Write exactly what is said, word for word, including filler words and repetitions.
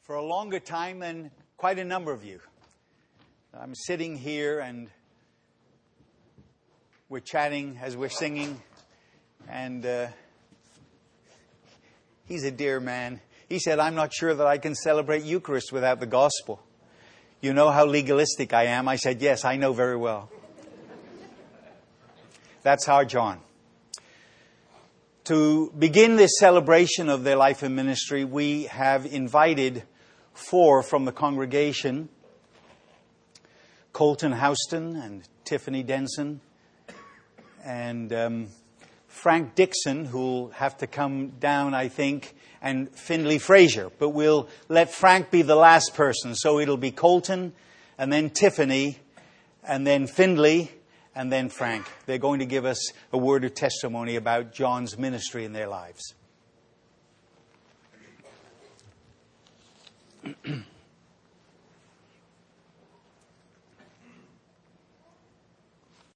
for a longer time than quite a number of you. I'm sitting here and we're chatting as we're singing, and uh, he's a dear man. He said, I'm not sure that I can celebrate Eucharist without the gospel. You know how legalistic I am? I said, yes, I know very well. That's our John. To begin this celebration of their life and ministry, we have invited four from the congregation: Colton Houston and Tiffany Denson and um, Frank Dixon, who'll have to come down, I think, and Findlay Fraser. But we'll let Frank be the last person. So it'll be Colton, and then Tiffany, and then Findlay, and then Frank. They're going to give us a word of testimony about John's ministry in their lives.